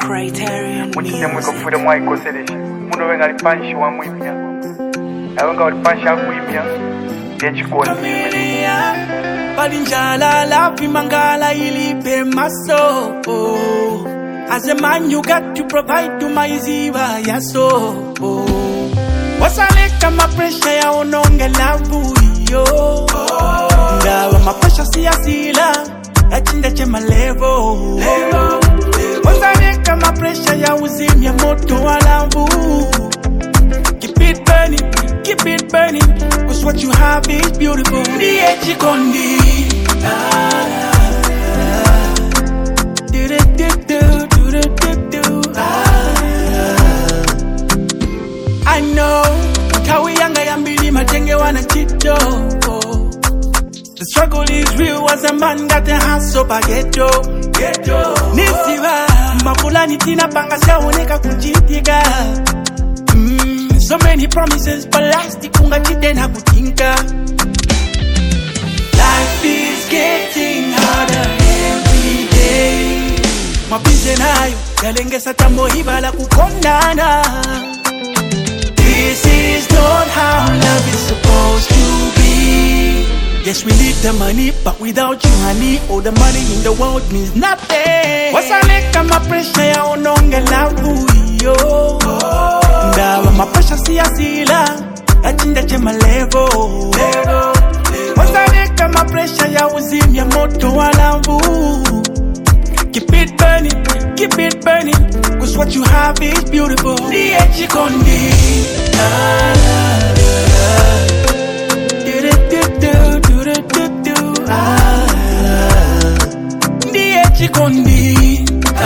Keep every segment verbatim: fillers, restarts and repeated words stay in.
Criterion Muchite mwiko fude mwaikoselesha muno wenga lipanshi wa mwimya awenga lipanshi akwimya echikondi Balinjala la pimangala ilipe maso. As a man you got to provide to my ziva yaso. Wasaleka mapresha ya ononge lavu yo. Ndawa mapresha siya sila achinde chema levo. Wasaleka mapresha ya uzim ya moto alavu. Keep it burning, keep it burning, cause what you have is beautiful. Ndiye chikondi. I know kawi yanga yambili matenge wana chito. The struggle is real as a man got a hustle pa ghetto. Ghetto. Nisiwa mapulani tina panga saoneka kujitika. Mm, so many promises but last ikunga chite na kutinka. Life is getting harder every day. Mapize nayo yalengesa tambo hibala kukondana. This is not how love is supposed to be. Yes, we need the money, but without you, honey, all the money in the world means nothing. Wasaleka mapresha ya ononge lavu yo. Ndawa mapresha siya sila achinde chema levo. Wasaleka mapresha ya uzim ya moto alavu. Keep it burning, keep it burning, cause what you have is beautiful. Ndiye chikondi. Ndiye chikondi.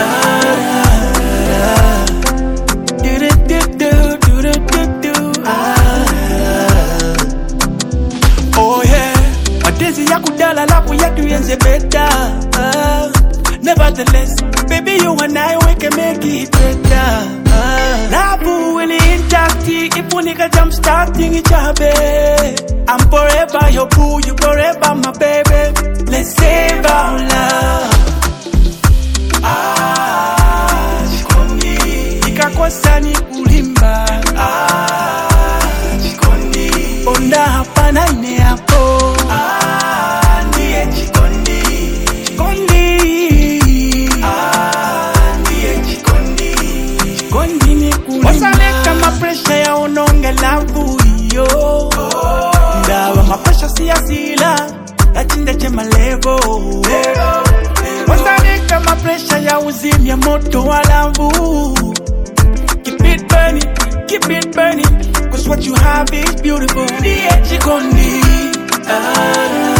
Oh yeah, madezi ya kudala lapu yetu yenze beta. Nevertheless, baby, you and I, we can make it better. Love will intact if we nigga jump starting each other. I'm forever your boo, you forever my baby. Let's save our love. Ah, chikondi. Ikakosa ni kulimba. Ah, chikondi. Onda hapa na ine hapo. Ah, ndiye chikondi. Chikondi. Wasaleka mapresha ya ononge lavu yo. Ndawa mapresha siya sila achinde chema levo. Wasaleka mapresha ya uzim ya moto alavu. Keep it burning, keep it burning, cause what you have is beautiful. Ndiye chikondi.